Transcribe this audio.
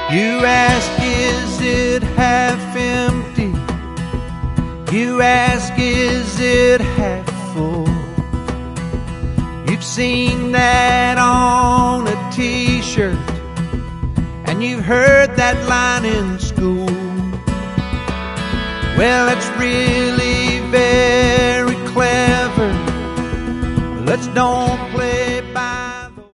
You ask, is it half empty? You ask, is it half full? You've seen that on a t-shirt, and you've heard that line in school. Well, it's really very clever. Let's don't